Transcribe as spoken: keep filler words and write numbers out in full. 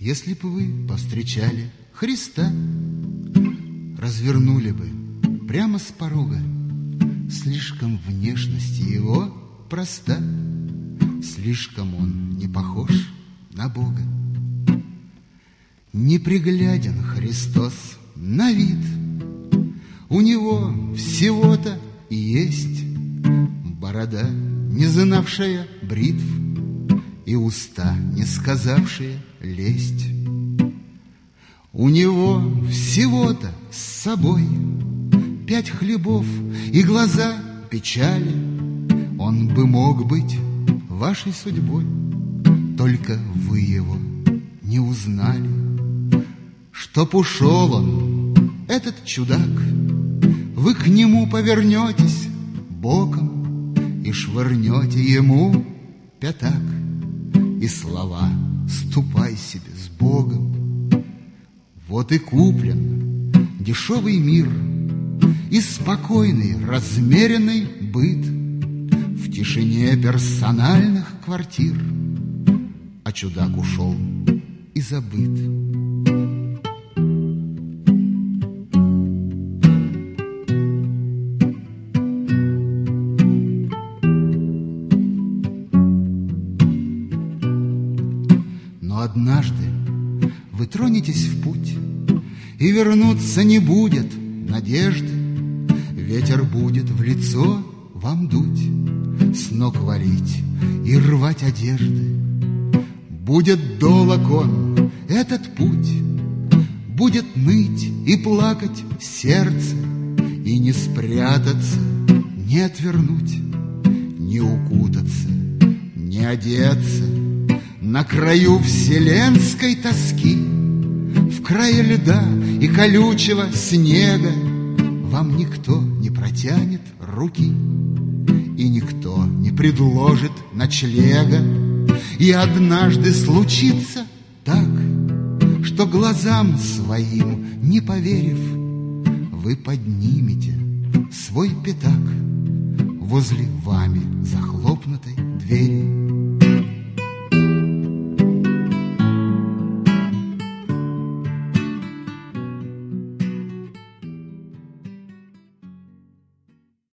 Если бы вы повстречали Христа, развернули бы прямо с порога. Слишком внешность его проста, слишком он не похож на Бога. Непригляден Христос на вид, у него всего-то и есть борода, не знавшая бритв, и уста, не сказавшие лесть. У него всего-то с собой пять хлебов и глаза печали. Он бы мог быть вашей судьбой, только вы его не узнали. Чтоб ушел он, этот чудак, вы к нему повернетесь боком и швырнете ему пятак. И слова «ступай себе с Богом». Вот и куплен дешевый мир и спокойный, размеренный быт в тишине персональных квартир, а чудак ушел и забыт. Но однажды вы тронетесь в путь, и вернуться не будет надежды. Ветер будет в лицо вам дуть, с ног валить и рвать одежды. Будет долог он, этот путь, будет ныть и плакать сердце, и не спрятаться, не отвернуть, не укутаться, не одеться. На краю вселенской тоски, в крае льда и колючего снега, вам никто не протянет руки, и никто не предложит ночлега. И однажды случится так, что глазам своим не поверив, вы поднимете свой пятак возле вами захлопнутой двери.